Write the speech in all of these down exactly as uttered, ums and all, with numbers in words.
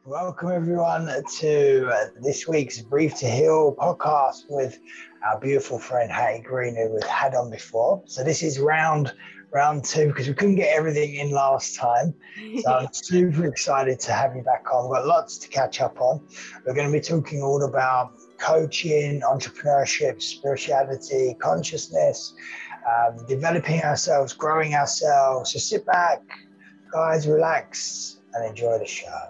Welcome everyone to uh, this week's Brief to Heal podcast with our beautiful friend Hattie Green, who we've had on before. So this is round round two because we couldn't get everything in last time. So I'm super excited to have you back on. We've got lots to catch up on. We're going to be talking all about coaching, entrepreneurship, spirituality, consciousness, um, developing ourselves, growing ourselves. So sit back, guys, relax and enjoy the show.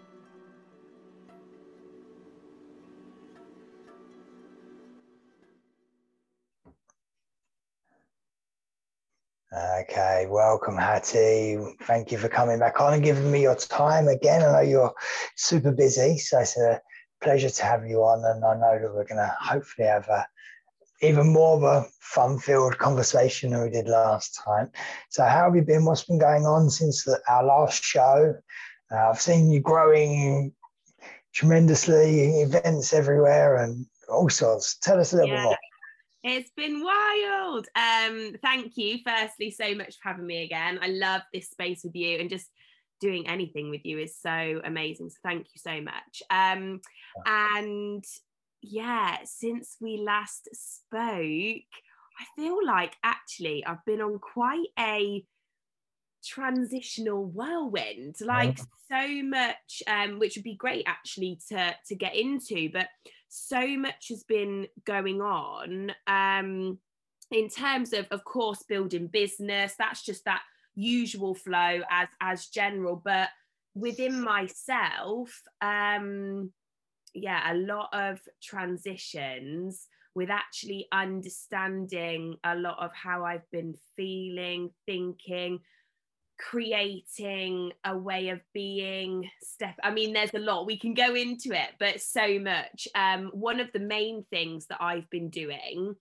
Okay, welcome Hattie. Thank you for coming back on and giving me your time again. I know you're super busy, so it's a pleasure to have you on, and I know that we're going to hopefully have a, even more of a fun-filled conversation than we did last time. So how have you been? What's been going on since the, our last show? Uh, I've seen you growing tremendously, events everywhere and all sorts. Tell us a little yeah. bit more. It's been wild. Um, thank you, firstly, so much for having me again. I love this space with you, and just doing anything with you is so amazing. So thank you so much. Um, and yeah, since we last spoke, I feel like actually I've been on quite a transitional whirlwind, like so much, um, which would be great actually to to get into, but so much has been going on um, in terms of, of course, building business. That's just that usual flow as as general, but within myself, um, yeah, a lot of transitions with actually understanding a lot of how I've been feeling, thinking, creating a way of being. Steph, I mean, there's a lot, we can go into it, but so much. Um, one of the main things that I've been doing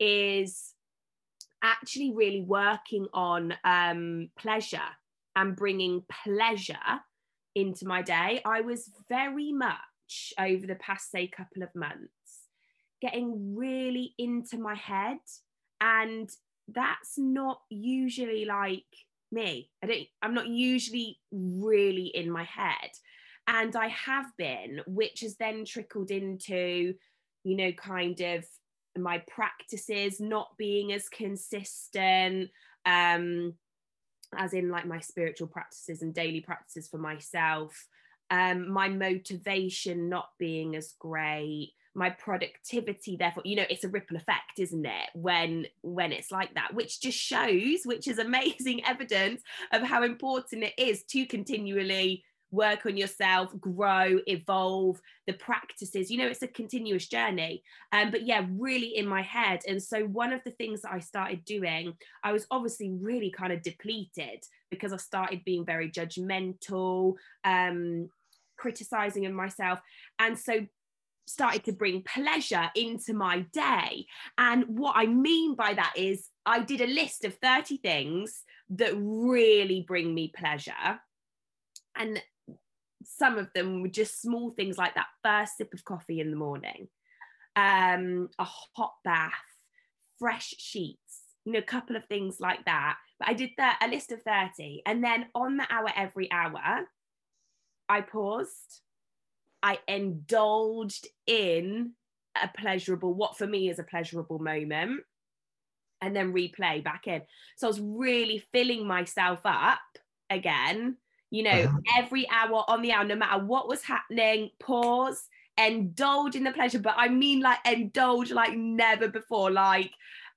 is actually really working on um, pleasure and bringing pleasure into my day. I was very much over the past, say, couple of months, getting really into my head, and that's not usually like me. I don't, I'm not usually really in my head, and I have been, which has then trickled into, you know, kind of my practices not being as consistent, um, as in like my spiritual practices and daily practices for myself, um, my motivation not being as great, my productivity, therefore, you know, it's a ripple effect, isn't it, when when it's like that, which just shows, which is amazing evidence of how important it is to continually work on yourself, grow, evolve the practices. You know, it's a continuous journey. Um, but yeah, really in my head. And so one of the things that I started doing, I was obviously really kind of depleted because I started being very judgmental, um, criticizing of myself. And so started to bring pleasure into my day. And what I mean by that is I did a list of thirty things that really bring me pleasure. And some of them were just small things like that first sip of coffee in the morning, um, a hot bath, fresh sheets, you know, a couple of things like that. But I did that, a list of thirty. And then on the hour, every hour, I paused. I indulged in a pleasurable, what for me is a pleasurable moment, and then replay back in. So I was really filling myself up again, you know, uh-huh. every hour on the hour, no matter what was happening, pause, indulge in the pleasure. But I mean like indulge like never before, like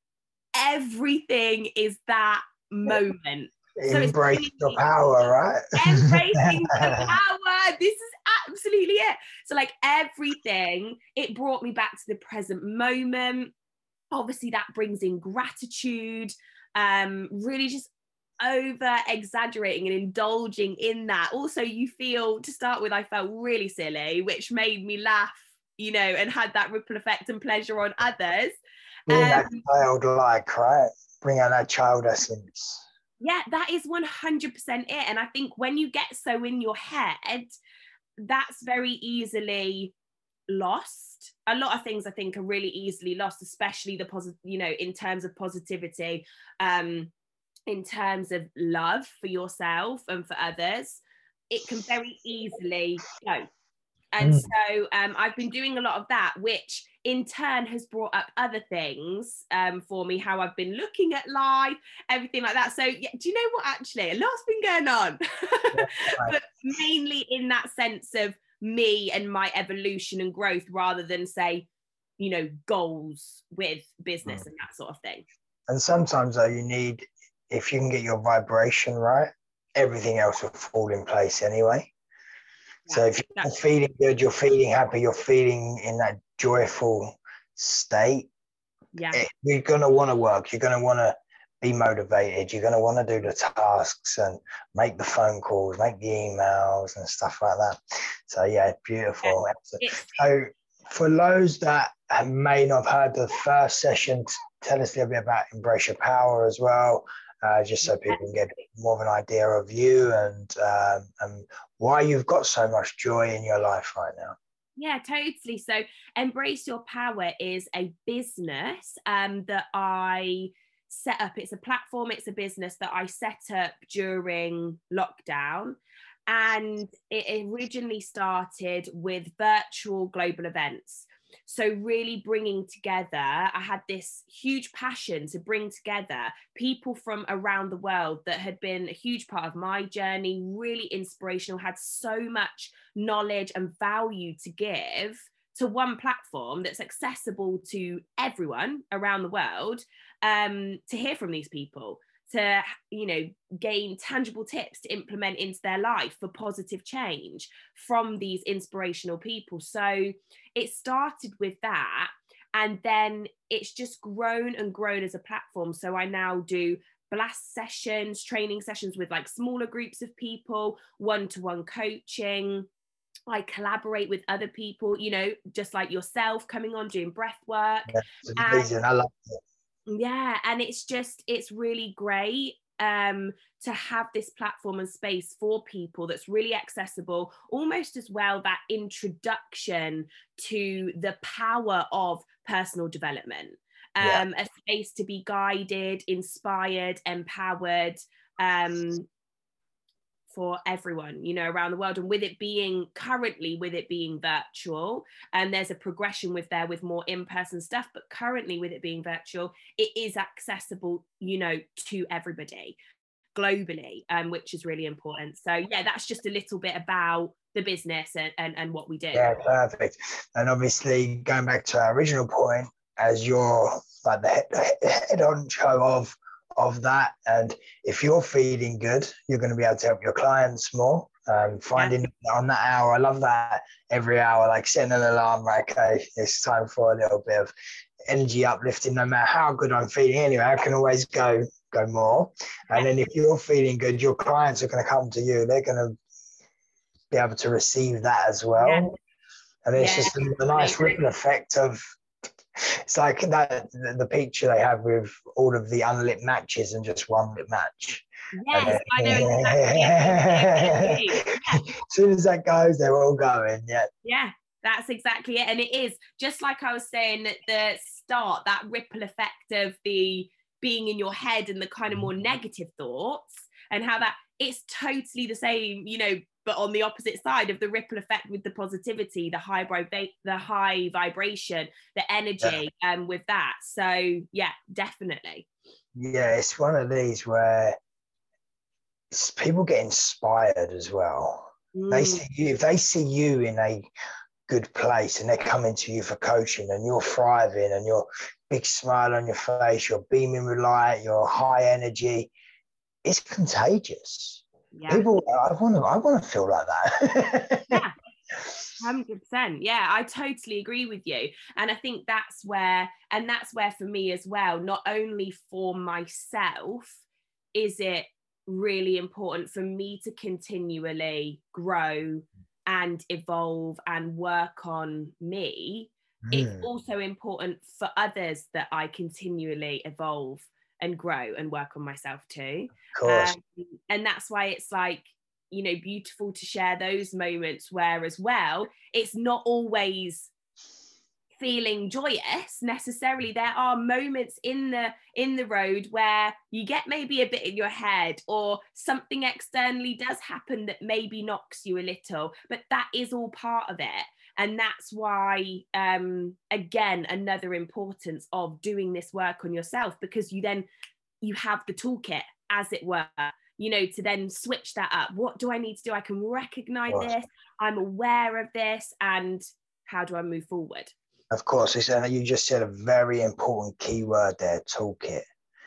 everything is that moment. Embrace so your power, right? Embracing the power. This is absolutely it. So like everything, it brought me back to the present moment. Obviously that brings in gratitude, um, really just over exaggerating and indulging in that. Also, you feel, to start with, I felt really silly, which made me laugh, you know, and had that ripple effect and pleasure on others. Being um, that childlike, right? Bring out that child essence. Yeah, that is one hundred percent it. And I think when you get so in your head, that's very easily lost. A lot of things I think are really easily lost, especially the positive, you know, in terms of positivity, um, in terms of love for yourself and for others. it can very easily go. And Mm. so um, I've been doing a lot of that, which in turn has brought up other things um, for me, how I've been looking at life, everything like that. So yeah, do you know what, actually, a lot's been going on, Yeah, right. but mainly in that sense of me and my evolution and growth, rather than say, you know, goals with business mm. and that sort of thing. And sometimes though, you need, if you can get your vibration right, everything else will fall in place anyway. Yeah, so if you're feeling good, you're feeling happy, you're feeling in that joyful state, yeah, it, you're going to want to work. You're going to want to be motivated. You're going to want to do the tasks and make the phone calls, make the emails and stuff like that. So yeah, beautiful. Yeah. So for those that may not have heard the first session, tell us a little bit about Embrace Your Power as well. Uh, just so people can get more of an idea of you and um, and why you've got so much joy in your life right now. Yeah, totally. So Embrace Your Power is a business um, that I set up. It's a platform, it's a business that I set up during lockdown. And it originally started with virtual global events. So really bringing together, I had this huge passion to bring together people from around the world that had been a huge part of my journey, really inspirational, had so much knowledge and value to give to one platform that's accessible to everyone around the world, um, to hear from these people, to, you know, gain tangible tips to implement into their life for positive change from these inspirational people. So it started with that, and then it's just grown and grown as a platform. So I now do blast sessions, training sessions with like smaller groups of people, one-to-one coaching. I collaborate with other people, you know, just like yourself, coming on doing breath work. Yeah, it's amazing. And I love it. Yeah, and it's just, it's really great um, to have this platform and space for people that's really accessible, almost as well that introduction to the power of personal development, um, yeah. a space to be guided, inspired, empowered, um, for everyone, you know, around the world. And with it being currently with it being virtual, and there's a progression with there with more in-person stuff, but currently with it being virtual, it is accessible, you know, to everybody globally, um, which is really important. So yeah, that's just a little bit about the business and, and, and what we do. Yeah, perfect. And obviously going back to our original point, as you're like the head, head honcho of of that, and if you're feeling good, you're going to be able to help your clients more. Um, finding yeah. on that hour, I love that every hour, like setting an alarm, right? Okay, it's time for a little bit of energy uplifting. No matter how good I'm feeling, anyway, I can always go go more. And then if you're feeling good, your clients are going to come to you. They're going to be able to receive that as well. Yeah. And it's yeah. just a, a nice ripple effect of. It's like that the, the picture they have with all of the unlit matches and just one lit match. Yes, then, I know exactly. Yeah. As soon as that goes, they're all going. Yeah. Yeah, that's exactly it. And it is just like I was saying at the start, that ripple effect of the being in your head and the kind of more negative thoughts, and how that it's totally the same, you know, but on the opposite side of the ripple effect with the positivity, the high vibra- the high vibration, the energy, yeah. um, with that. So yeah, definitely. Yeah, it's one of these where people get inspired as well. Mm. They see you, if they see you in a good place and they're coming to you for coaching and you're thriving and you're big smile on your face, you're beaming with light, you're high energy, it's contagious. Yeah. People, I want to, I want to feel like that. Yeah, one hundred percent. Yeah, I totally agree with you. And I think that's where, and that's where for me as well, not only for myself, is it really important for me to continually grow and evolve and work on me. Mm. It's also important for others that I continually evolve and grow and work on myself too. Of course. Um, and that's why it's like, you know, beautiful to share those moments where as well, it's not always feeling joyous necessarily. There are moments in the in the road where you get maybe a bit in your head, or something externally does happen that maybe knocks you a little, but that is all part of it. And that's why, um, again, another importance of doing this work on yourself, because you then, you have the toolkit, as it were, you know, to then switch that up. What do I need to do? I can recognize this, I'm aware of this, and how do I move forward? Of course, it's, uh, you just said a very important key word there, toolkit.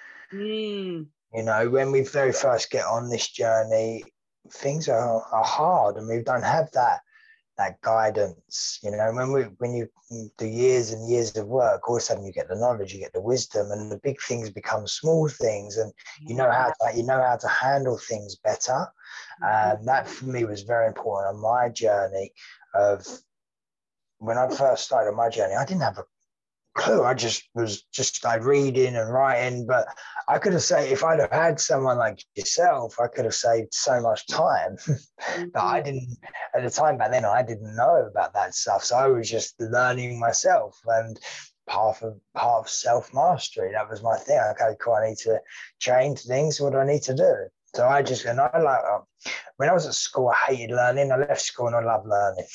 Mm. You know, when we very first get on this journey, things are, are hard, and we don't have that that guidance. You know, when we when you do years and years of work, all of a sudden you get the knowledge, you get the wisdom, and the big things become small things, and you know how to you know how to handle things better. And um, that for me was very important on my journey of. When I first started on my journey, I didn't have a clue. I just was just like reading and writing, but I could have said, if I'd have had someone like yourself, I could have saved so much time. Mm-hmm. But I didn't, at the time back then, I didn't know about that stuff. So I was just learning myself, and part of, part of self-mastery. That was my thing. Okay, cool, I need to change things. What do I need to do? So I just, and I like, um, when I was at school, I hated learning. I left school and I loved learning.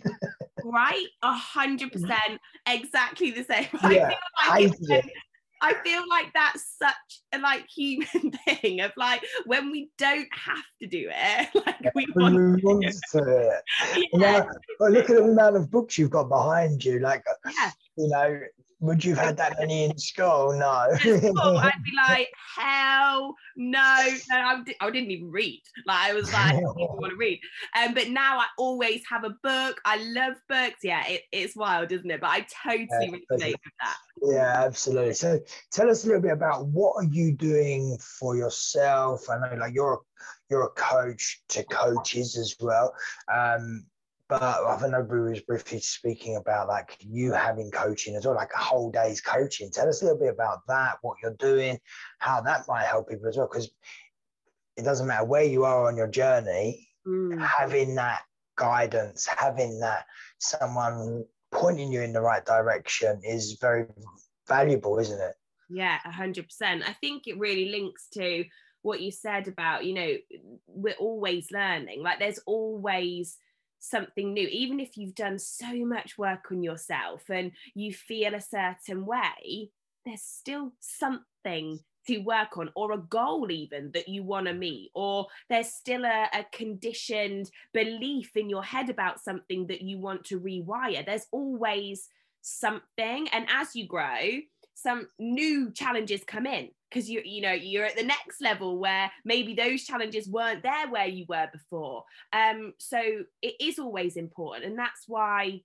Right? A hundred percent, exactly the same. Yeah, I feel like, it, I feel like that's such a like human thing of like, when we don't have to do it, like we when want, we want to do it. Yeah. Now, well, look at the amount of books you've got behind you. Like, yeah. You know, would you have had that many in school? No. School, I'd be like, hell no, no, I, I didn't even read. Like, I was like, I didn't even want to read. Um, but now I always have a book. I love books. Yeah, it, it's wild, isn't it? But I totally yeah, resonate with that. Yeah, absolutely. So tell us a little bit about what are you doing for yourself? I know like you're you're a coach to coaches as well. Um, But I know Boo was briefly speaking about like you having coaching as well, like a whole day's coaching. Tell us a little bit about that, what you're doing, how that might help people as well. Because it doesn't matter where you are on your journey, mm. having that guidance, having that someone pointing you in the right direction is very valuable, isn't it? Yeah, a hundred percent. I think it really links to what you said about, you know, we're always learning. Like there's always something new, even if you've done so much work on yourself and you feel a certain way, there's still something to work on, or a goal even that you want to meet, or there's still a, a conditioned belief in your head about something that you want to rewire. There's always something, and as you grow, some new challenges come in, because you you know you're at the next level where maybe those challenges weren't there where you were before. Um, so it is always important, and that's why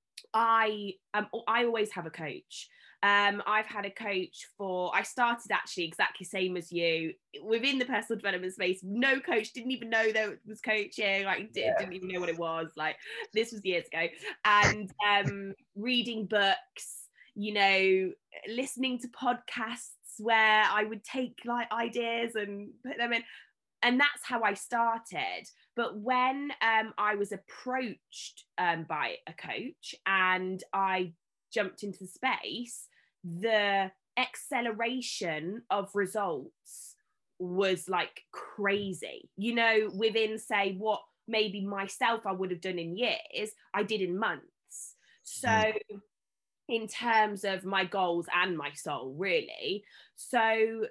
I um I always have a coach. Um, I've had a coach for, I started actually exactly same as you, within the personal development space. No coach, didn't even know there was coaching, like did, yeah. didn't even know what it was. Like this was years ago. And um, reading books, you know, listening to podcasts where I would take like ideas and put them in. And that's how I started. But when um, I was approached um, by a coach and I jumped into the space, the acceleration of results was like crazy. You know, within say what maybe myself I would have done in years, I did in months. So in terms of my goals and my soul, really. So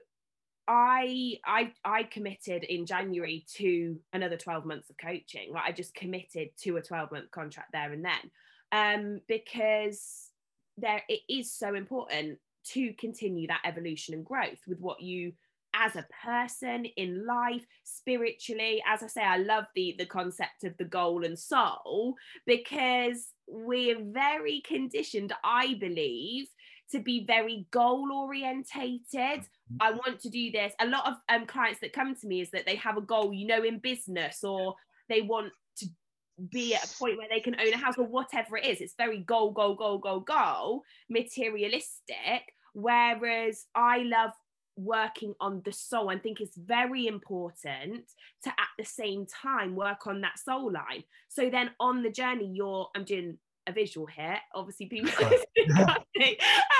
I I I committed in January to another twelve months of coaching. Like I just committed to a twelve month contract there and then, um, because there it is so important to continue that evolution and growth with what you as a person in life, spiritually. As I say, I love the the concept of the goal and soul, because we're very conditioned, I believe, to be very goal orientated. I want to do this. A lot of um, clients that come to me is that they have a goal, you know, in business, or they want to be at a point where they can own a house or whatever it is. It's very goal, goal, goal, goal, goal, materialistic. Whereas I love working on the soul and think it's very important to at the same time work on that soul line. So then on the journey, you're, I'm doing a visual here. Obviously, people can't see.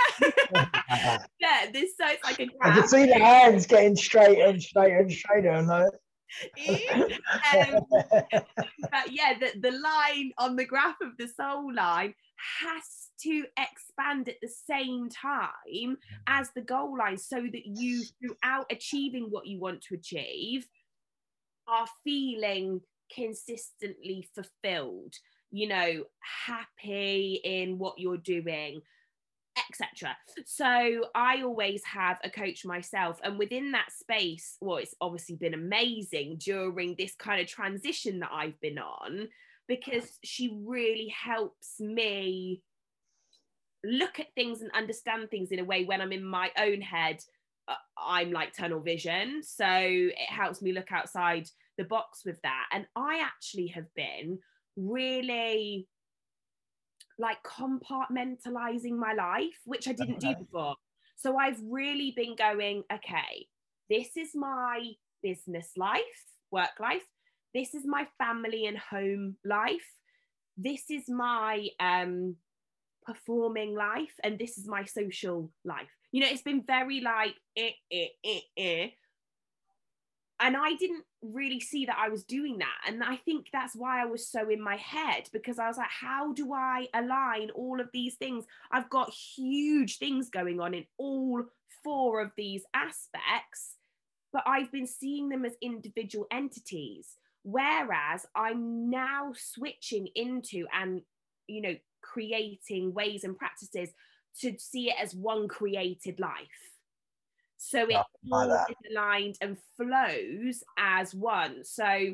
Yeah, this so it's like a graph. I can see the hands getting straighter and straighter and straighter. I'm like, um, but yeah, the, the line on the graph of the soul line has to expand at the same time as the goal line, so that you, throughout achieving what you want to achieve, are feeling consistently fulfilled, you know, happy in what you're doing, etc. So I always have a coach myself, and within that space, well, it's obviously been amazing during this kind of transition that I've been on, because she really helps me look at things and understand things in a way when I'm in my own head, uh, I'm like tunnel vision. So it helps me look outside the box with that. And I actually have been really like compartmentalizing my life, which I didn't do before. So I've really been going, okay, this is my business life, work life. This is my family and home life. This is my um, performing life. And this is my social life. You know, it's been very like, eh, eh, eh, eh. And I didn't really see that I was doing that. And I think that's why I was so in my head, because I was like, how do I align all of these things? I've got huge things going on in all four of these aspects, but I've been seeing them as individual entities. Whereas I'm now switching into and, you know, creating ways and practices to see it as one created life. So it all is aligned and flows as one. So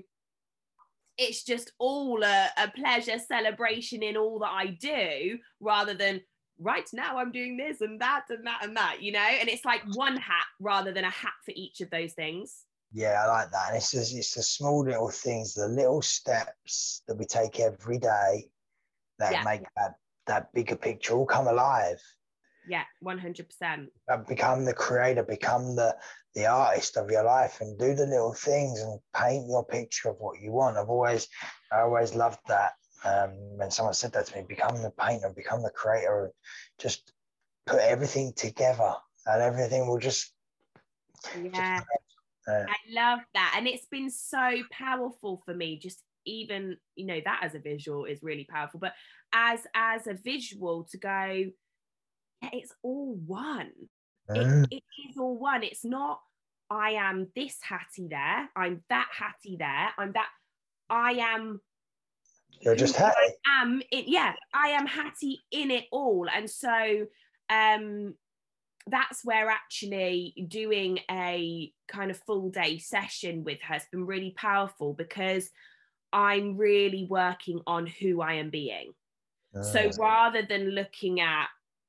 it's just all a, a pleasure celebration in all that I do, rather than right now I'm doing this and that and that and that, you know? And it's like one hat rather than a hat for each of those things. Yeah, I like that. And it's just, it's the small little things, the little steps that we take every day that yeah. make that, that bigger picture all come alive. Yeah, one hundred percent. Become the creator, become the, the artist of your life, and do the little things and paint your picture of what you want. I've always, I always loved that. Um, when someone said that to me, become the painter, become the creator, just put everything together and everything will just. Yeah, just, uh, I love that. And it's been so powerful for me, just even, you know, that as a visual is really powerful, but as, as a visual to go, it's all one. Mm. It, it is all one. It's not, I am this Hattie there, I'm that Hattie there, I'm that, I am. You're just Hattie. I am it, yeah, I am Hattie in it all. And so um, that's where actually doing a kind of full day session with her has been really powerful, because I'm really working on who I am being. Mm. So rather than looking at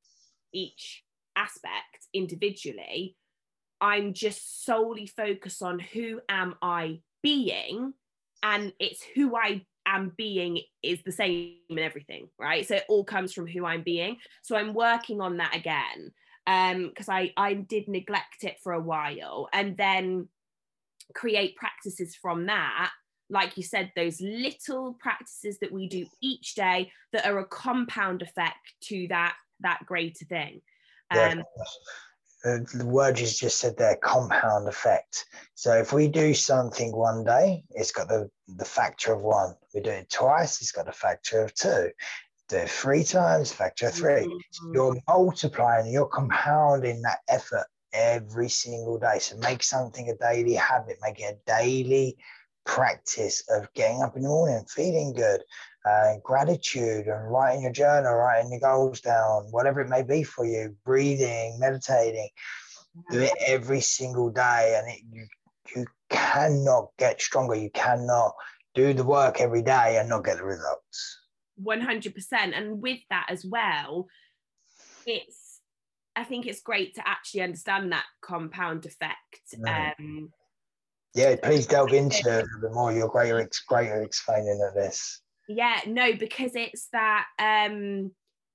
each aspect individually, I'm just solely focused on who am I being, and it's who I am being is the same in everything, right? So it all comes from who I'm being. So I'm working on that again, um because I I did neglect it for a while, and then create practices from that, like you said, those little practices that we do each day that are a compound effect to that that greater thing. Um, yeah. The word you just said there, compound effect. So if we do something one day, it's got the, the factor of one. We do it twice, it's got the factor of two. Do it three times, factor of three. Mm-hmm. So you're multiplying, you're compounding that effort every single day. So make something a daily habit, make it a daily practice of getting up in the morning, feeling good, uh, gratitude, and writing your journal, writing your goals down, whatever it may be for you, breathing, meditating. Do it every single day, and it, you, you cannot get stronger. You cannot do the work every day and not get the results. one hundred percent. And with that as well, it's, I think it's great to actually understand that compound effect. Mm. Um, Yeah, please delve into it a little bit more. You're greater, greater explaining of this. Yeah, no, because it's that um,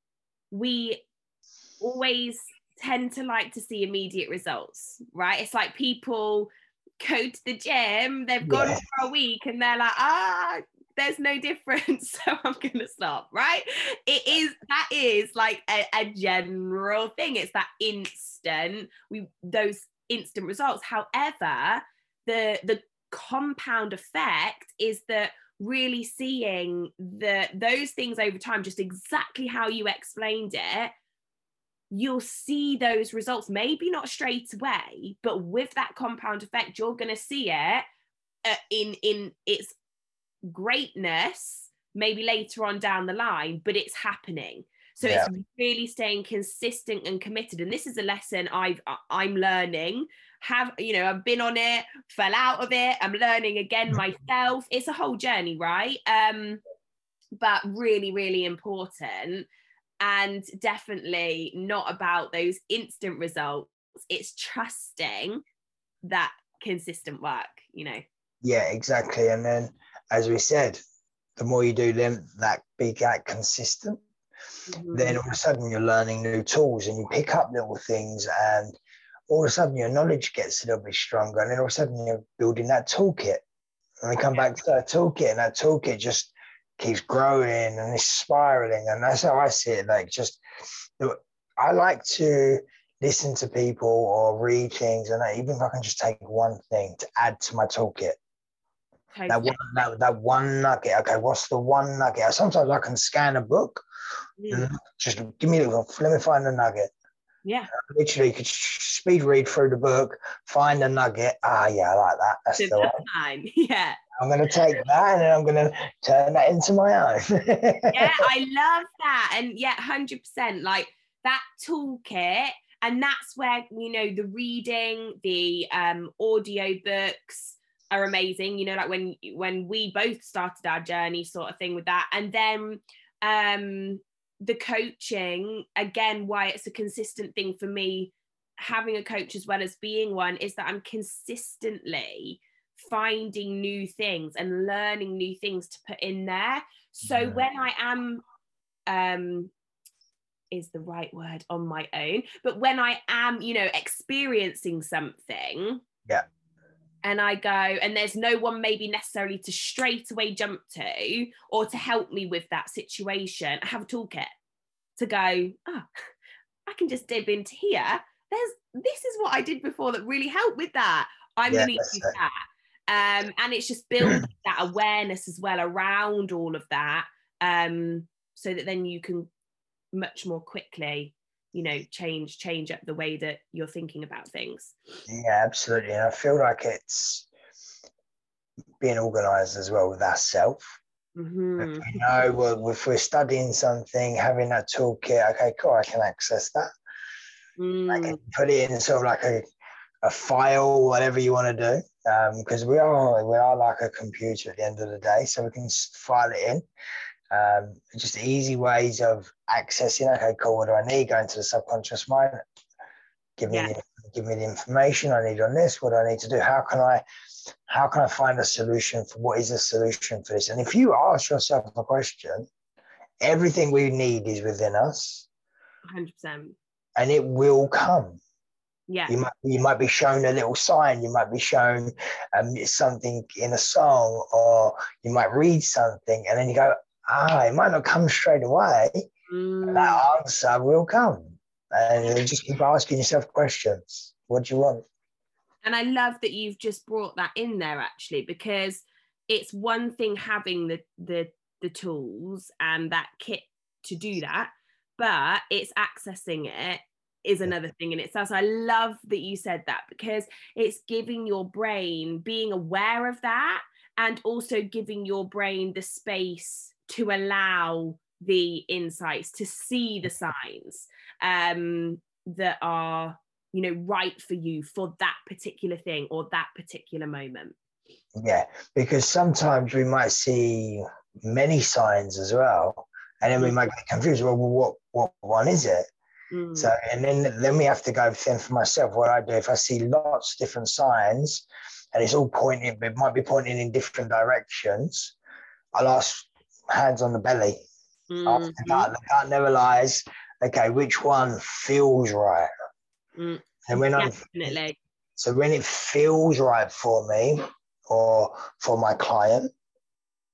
we always tend to like to see immediate results, right? It's like people go to the gym, they've gone yeah. for a week and they're like, ah, there's no difference, so I'm gonna stop, right? It is, that is like a, a general thing. It's that instant, we those instant results. However, the the compound effect is that really seeing the those things over time, just exactly how you explained it, you'll see those results, maybe not straight away, but with that compound effect, you're going to see it uh, in in its greatness maybe later on down the line, but it's happening. So yeah. It's really staying consistent and committed. And this is a lesson I've I'm learning. Have, you know, I've been on it, fell out of it, I'm learning again myself. It's a whole journey, right? Um, but really, really important. And definitely not about those instant results. It's trusting that consistent work, you know. Yeah, exactly. And then, as we said, the more you do them, that be that consistent, mm-hmm. then all of a sudden you're learning new tools and you pick up little things, and all of a sudden your knowledge gets a little bit stronger, and then all of a sudden you're building that toolkit. And we come back to that toolkit, and that toolkit just keeps growing and it's spiraling. And that's how I see it. Like, just, I like to listen to people or read things, and even if I can just take one thing to add to my toolkit. Okay. That one, that, that one nugget. Okay, what's the one nugget? Sometimes I can scan a book, mm. and just give me a little, let me find a nugget. Yeah. I literally could speed read through the book, find a nugget. Ah, yeah, I like that. That's the one. Yeah. I'm going to take that and then I'm going to turn that into my own. Yeah, I love that. And yeah, one hundred percent like that toolkit. And that's where, you know, the reading, the um, audio books are amazing. You know, like when when we both started our journey sort of thing with that. And then um, the coaching, again, why it's a consistent thing for me, having a coach as well as being one, is that I'm consistently finding new things and learning new things to put in there. So yeah. when I am, um, is the right word, on my own, but when I am, you know, experiencing something, yeah, and I go, and there's no one maybe necessarily to straight away jump to or to help me with that situation, I have a toolkit to go, oh, I can just dip into here. There's, this is what I did before that really helped with that. I'm yeah, going to use it. that. Um, and it's just building that awareness as well around all of that, um, so that then you can much more quickly, you know, change change up the way that you're thinking about things. Yeah, absolutely. And I feel like it's being organised as well with ourselves. Mm-hmm. If we know, well, if we're studying something, having that toolkit, okay, cool, I can access that. Mm. I can put it in sort of like a, a file, whatever you want to do. Because um, we are we are like a computer at the end of the day, so we can file it in. Um, just easy ways of accessing. Okay, cool. What do I need? Go into the subconscious mind. Give me yeah. the, give me the information I need on this. What do I need to do? How can I how can I find a solution for what is the solution for this? And if you ask yourself a question, everything we need is within us. one hundred percent. And it will come. Yeah. You might you might be shown a little sign, you might be shown um, something in a song, or you might read something and then you go, ah, it might not come straight away. Mm. That answer will come. And you just keep asking yourself questions. What do you want? And I love that you've just brought that in there, actually, because it's one thing having the the the tools and that kit to do that, but it's accessing it is another thing in itself. So I love that you said that, because it's giving your brain, being aware of that, and also giving your brain the space to allow the insights, to see the signs um, that are, you know, right for you for that particular thing or that particular moment. Yeah, because sometimes we might see many signs as well, and then we might get confused. Well, what what one is it? Mm. So, and then, then we have to go then for myself, what I do, if I see lots of different signs and it's all pointing, it might be pointing in different directions, I'll ask hands on the belly. Mm-hmm. After that, the gut never lies. Okay, which one feels right? Mm. And when Definitely. I'm, so when it feels right for me or for my client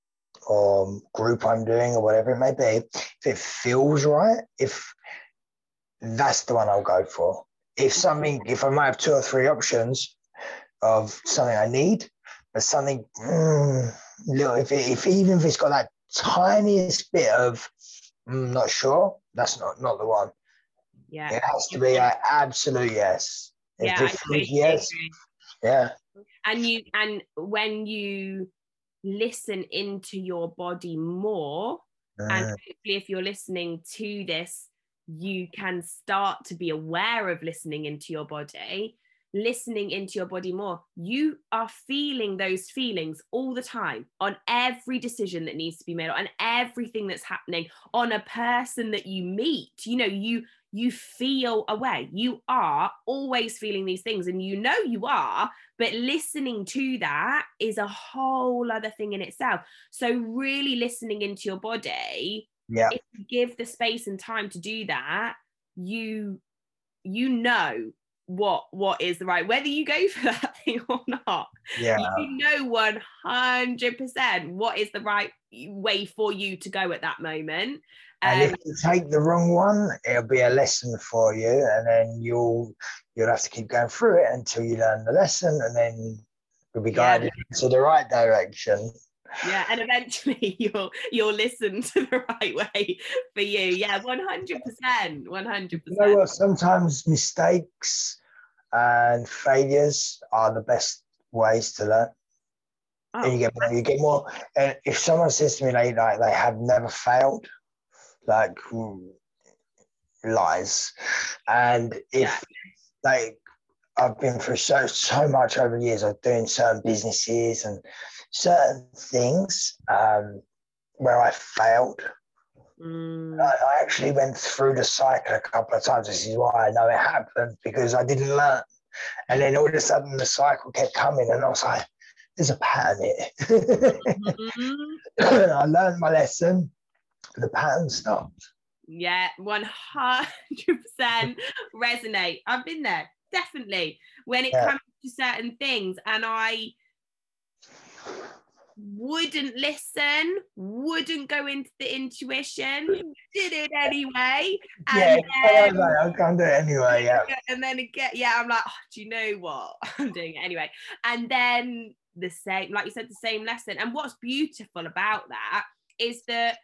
or group I'm doing or whatever it may be, if it feels right, if that's the one I'll go for. If something, if I might have two or three options of something I need, but something, mm, little, if, it, if even if it's got that tiniest bit of, mm, not sure, that's not, not the one. Yeah. It has to be an absolute yes. If Yeah, it I feels totally yes, agree. yeah. And you, and when you listen into your body more, Mm. and hopefully if you're listening to this, you can start to be aware of listening into your body, listening into your body more. You are feeling those feelings all the time on every decision that needs to be made, on everything that's happening, on a person that you meet. You know, you you feel away. You are always feeling these things, and you know you are, but listening to that is a whole other thing in itself. So really listening into your body, Yeah. if you give the space and time to do that, you you know what what is the right, whether you go for that thing or not. Yeah. You know one hundred percent what is the right way for you to go at that moment. And Um, if you take the wrong one, it'll be a lesson for you, and then you'll you'll have to keep going through it until you learn the lesson, and then you'll be Yeah. guided into the right direction. Yeah, and eventually you'll you'll listen to the right way for you. Yeah, one hundred percent, one hundred You know percent. what? Sometimes mistakes and failures are the best ways to learn. And Oh, you get more, you get more. And if someone says to me like, like they have never failed, like mm, lies. And if yeah, like I've been through so so much over the years of doing certain businesses and certain things um, where I failed. mm, I, I actually went through the cycle a couple of times. This is why I know it happened, because I didn't learn. And then all of a sudden the cycle kept coming, and I was like, there's a pattern here. mm, I learned my lesson. The pattern stopped. yeah, one hundred percent resonate. I've been there, definitely. When it Yeah. comes to certain things, and I wouldn't listen, wouldn't go into the intuition, did it anyway. And Yeah, then, I can't do it anyway. Yeah. and then again, yeah, I'm like, oh, do you know what? I'm doing it anyway. And then the same, like you said, the same lesson. And what's beautiful about that is that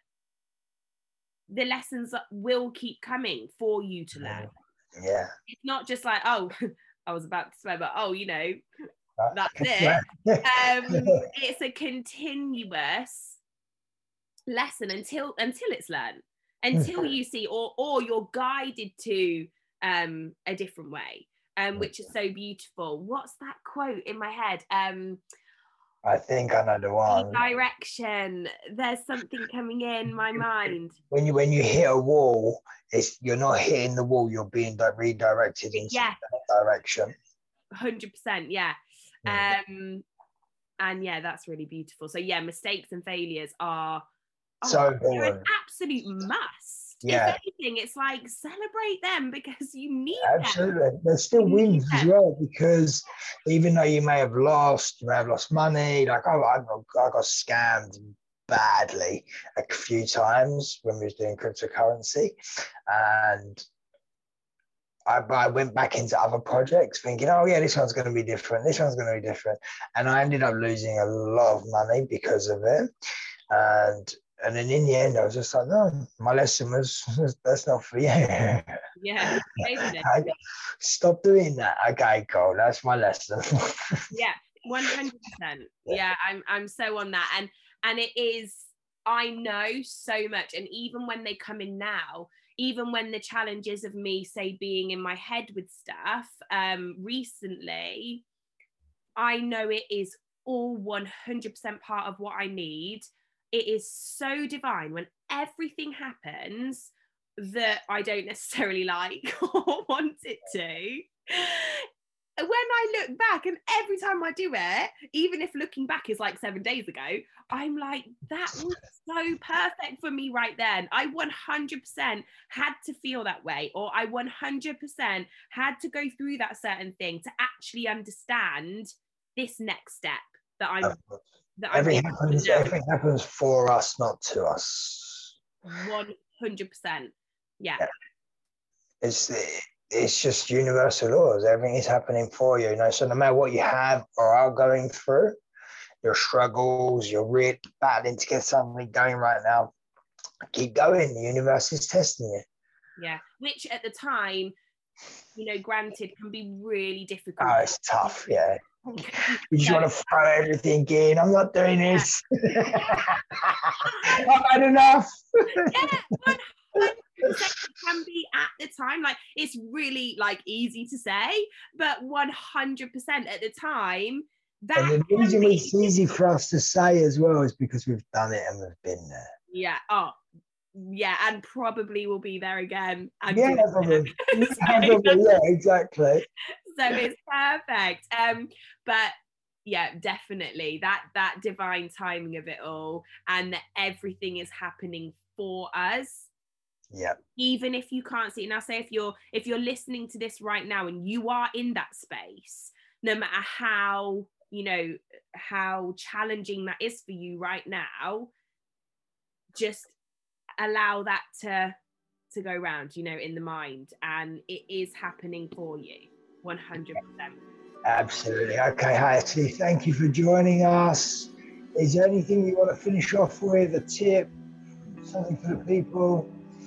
the lessons will keep coming for you to learn. Yeah. It's not just like, oh, I was about to swear, but oh, you know, that's Yeah. it. Um, it's a continuous lesson until until it's learned, until you see, or or you're guided to um a different way, um, which is so beautiful. What's that quote in my head? Um, I think I know the one. direction. There's something coming in my mind. When you when you hit a wall, it's you're not hitting the wall. You're being di- redirected into Yeah, that direction. one hundred percent. Yeah. Yeah. Um, and yeah, that's really beautiful. So yeah, mistakes and failures are oh, So they're an important. absolute must. Yeah. If anything, it's like celebrate them because you need Absolutely. them. There's still You need wins as them. well, because even though you may have lost, you may have lost money. Like I, I, got, I got scammed badly a few times when we was doing cryptocurrency, and I, I went back into other projects thinking, oh yeah, this one's going to be different. This one's going to be different, and I ended up losing a lot of money because of it. And and then in the end, I was just like, no, my lesson was, that's not for you. Yeah, totally. I, stop doing that. Okay, cool. That's my lesson. Yeah, one hundred percent. Yeah, I'm I'm so on that. And and it is, I know so much. And even when they come in now, even when the challenges of me, say, being in my head with stuff um recently, I know it is all one hundred percent part of what I need. It is so divine when everything happens that I don't necessarily like or want it to. When I look back, and every time I do it, even if looking back is like seven days ago, I'm like, that was so perfect for me right then. I one hundred percent had to feel that way, or I one hundred percent had to go through that certain thing to actually understand this next step that I'm that I'm Everything able happens, to know. everything happens for us, not to us. one hundred percent. Yeah. Yeah. It's it's just universal laws. Everything is happening for you. You know, so no matter what you have or are going through, your struggles, you're really battling to get something going right now, keep going. The universe is testing you. Yeah. Which at the time, you know, granted, can be really difficult. Oh, it's tough, yeah. You just want to throw everything in. I'm not doing this. I've had enough. Yeah, one hundred percent it can be at the time. Like, it's really like easy to say, but one hundred percent at the time, that And the reason be... it's easy for us to say as well is because we've done it and we've been there. Yeah. Oh, yeah, and probably will be there again. And yeah, probably. so, probably. Yeah, exactly. So it's perfect. Um, but yeah, definitely that that divine timing of it all, and that everything is happening for us. Yeah. Even if you can't see it. Now, say if you're if you're listening to this right now and you are in that space, no matter how, you know, how challenging that is for you right now, just allow that to to go round, you know, in the mind, and it is happening for you. one hundred percent. Absolutely. Okay, Hattie, thank you for joining us. Is there anything you want to finish off with? A tip, something for the people?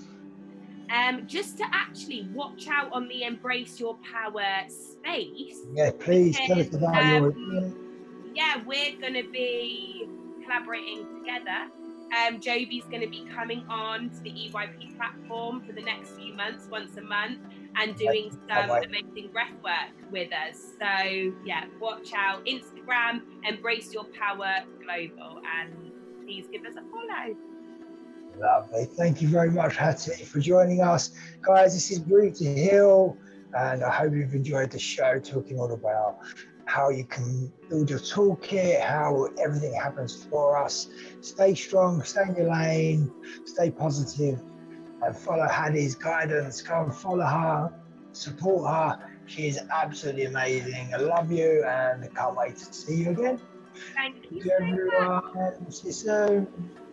Um, just to actually watch out on the Embrace Your Power space. Yeah, please because, tell us about um, your. Yeah, we're going to be collaborating together. Um, Joby's going to be coming on to the E Y P platform for the next few months, once a month, and doing some amazing breath work with us. So yeah, watch out. Instagram, Embrace Your Power Global, and please give us a follow. Lovely. Thank you very much, Hattie, for joining us. Guys, this is Breathe to Heal, and I hope you've enjoyed the show, talking all about how you can build your toolkit, how everything happens for us. Stay strong, stay in your lane, stay positive, and follow Hattie's guidance. Go and follow her, support her. She is absolutely amazing. I love you, and I can't wait to see you again. Thank you Thank you, everyone. See you soon.